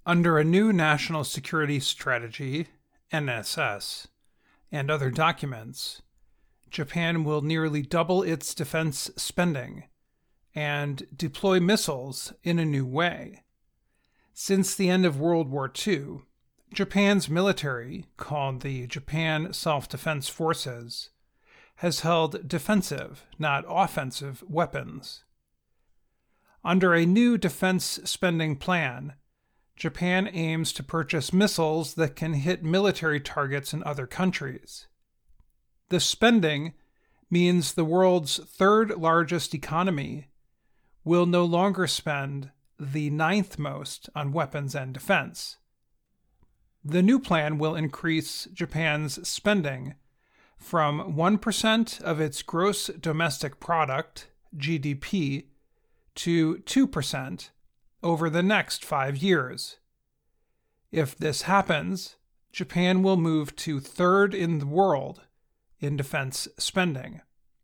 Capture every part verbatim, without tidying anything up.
Under a new national security strategy, N S S, and other documents, Japan will nearly double its defense spending and deploy missiles in a new way. Since the end of World War Two, Japan's military, called the Japan Self-Defense Forces, has held defensive, not offensive, weapons. Under a new defense spending plan, Japan aims to purchase missiles that can hit military targets in other countries. The spending means the world's third largest economy will no longer spend the ninth most on weapons and defense. The new plan will increase Japan's spending from one percent of its gross domestic product, G D P, to two percent over the next five years. If this happens, Japan will move to third in the world in defense spending.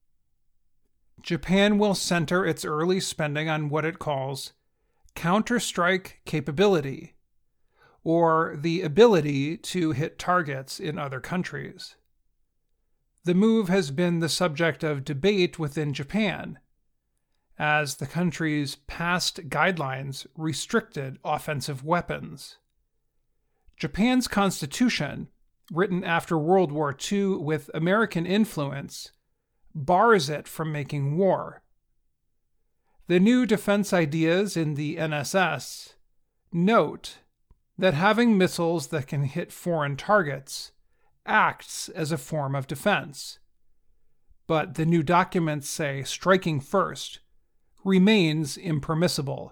Japan will center its early spending on what it calls counter-strike capability, or the ability to hit targets in other countries. The move has been the subject of debate within Japan, as the country's past guidelines restricted offensive weapons. Japan's constitution, written after World War Two with American influence, bars it from making war. The new defense ideas in the N S S note that having missiles that can hit foreign targets acts as a form of defense. But the new documents say striking first remains impermissible.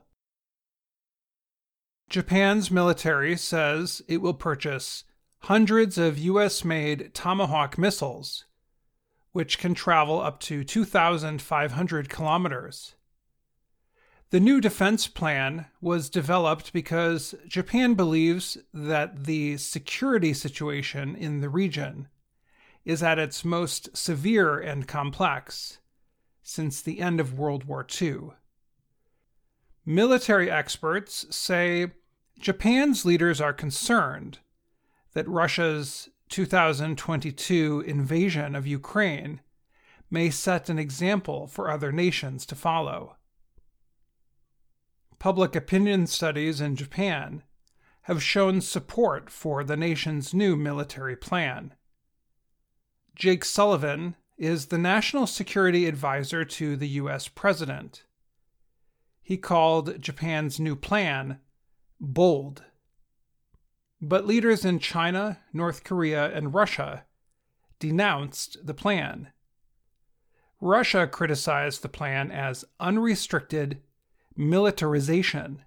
Japan's military says it will purchase hundreds of U S-made Tomahawk missiles, which can travel up to two thousand five hundred kilometers. The new defense plan was developed because Japan believes that the security situation in the region is at its most severe and complex since the end of World War Two. Military experts say Japan's leaders are concerned that Russia's two thousand twenty-two invasion of Ukraine may set an example for other nations to follow. Public opinion studies in Japan have shown support for the nation's new military plan. Jake Sullivan is the National Security Advisor to the U S President. He called Japan's new plan bold. But leaders in China, North Korea, and Russia denounced the plan. Russia criticized the plan as unrestricted militarization.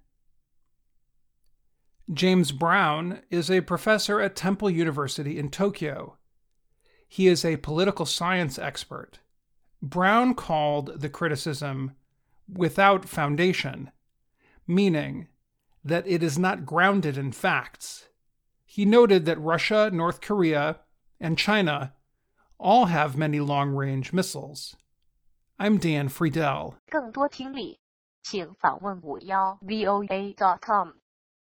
James Brown is a professor at Temple University in Tokyo. He is a political science expert. Brown called the criticism without foundation, meaning that it is not grounded in facts. He noted that Russia, North Korea, and China all have many long-range missiles. I'm Dan Friedel. 更多听力，请访问五幺 V O A dot com。